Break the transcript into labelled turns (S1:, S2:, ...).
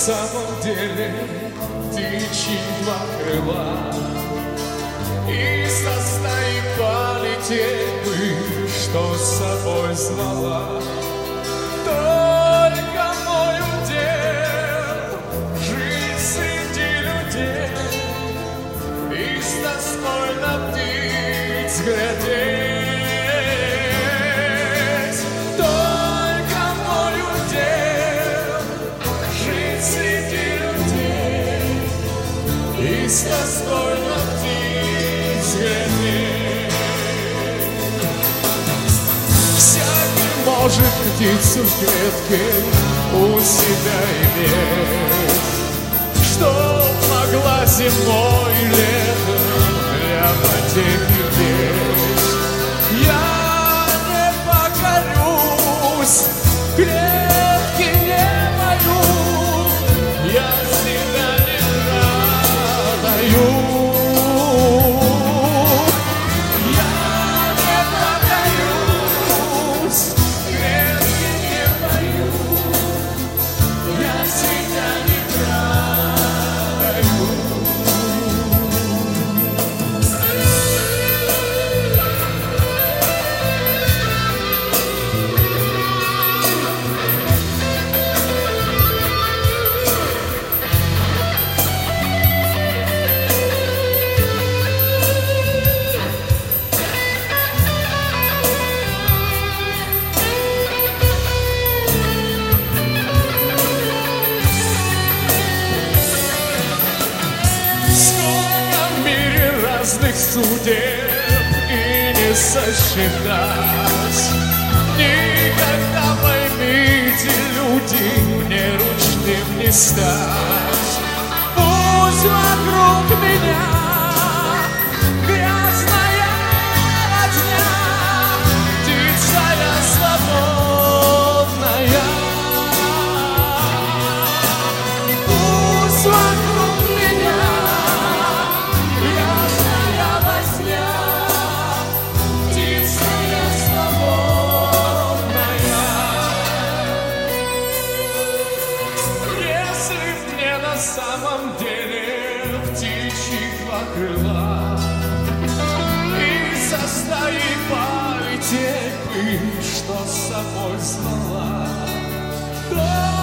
S1: самом деле птичьи два крыла, и со стаи полететь бы, что с собой звала. Только мой удел жить среди людей и с тоской на птиц глядеть. И с тоской на птиц глядеть. Всякий может птицу в клетке у себя иметь, чтоб могла зимой и летом для потехи петь. Я не покорюсь, клетки не боюсь, я всегда я не покорюсь, клетки не боюсь, я всегда не продаю. Разных судеб и не сосчитать. Никогда, поймите, люди, мне ручным не стать. Пусть вокруг меня грязная возня, птица я свободная. Пусть вокруг меня на самом деле птичьи два крыла, и со стаи полететь бы, что с собой звала.